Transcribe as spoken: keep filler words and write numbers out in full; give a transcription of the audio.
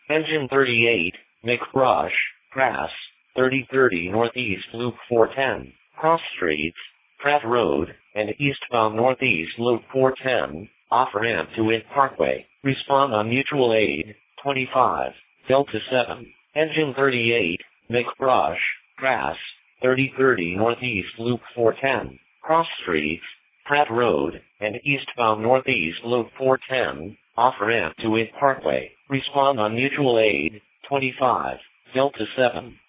Engine thirty-eight, McBrush, Grass, thirty thirty Northeast Loop four ten, Cross Streets, Pratt Road, and eastbound Northeast Loop four ten, off-ramp to Witt Parkway. Respond on mutual aid, twenty-five, Delta seven. Engine thirty-eight, McBrush, Grass, thirty thirty Northeast Loop four ten, Cross Streets, Pratt Road, and eastbound Northeast Loop four ten, off-ramp to Witt Parkway. Respond on mutual aid, twenty-five, Delta seven.